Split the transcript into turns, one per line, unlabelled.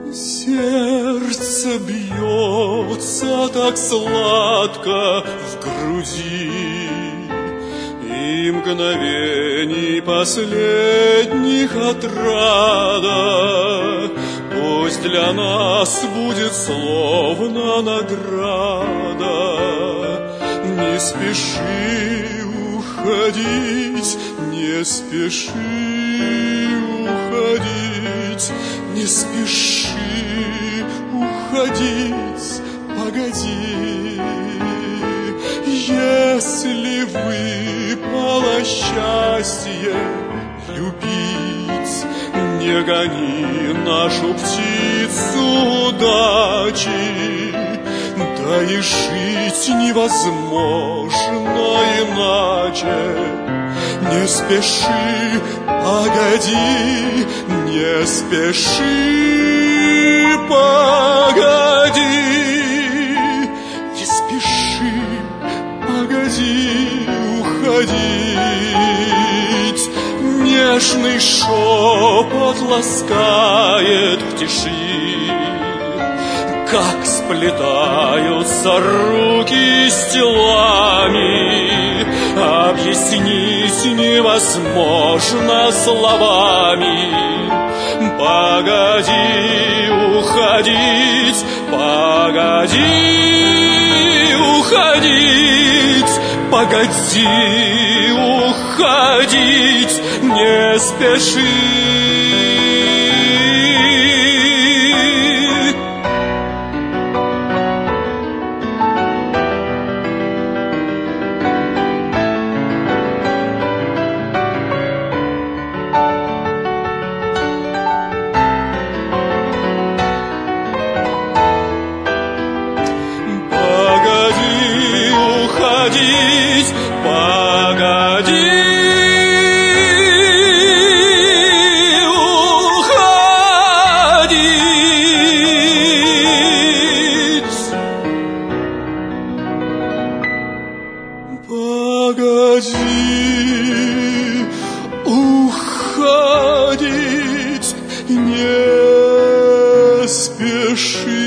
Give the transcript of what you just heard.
Сердце бьется так сладко в груди, и мгновений последних отрада пусть для нас будет словно награда. Не спеши уходить, не спеши уходить, не спеши уходить, погоди. Если выпало счастье любить, не гони нашу птицу удачи, да и жить невозможно иначе. Не спеши, погоди, не спеши, погоди, не спеши, погоди уходить. Нежный шепот ласкает в тиши, как сплетаются руки с телами, объяснить невозможно словами. Погоди уходить, погоди уходить, погоди уходить, не спеши. Погоди уходить, погоди уходить, не спеши.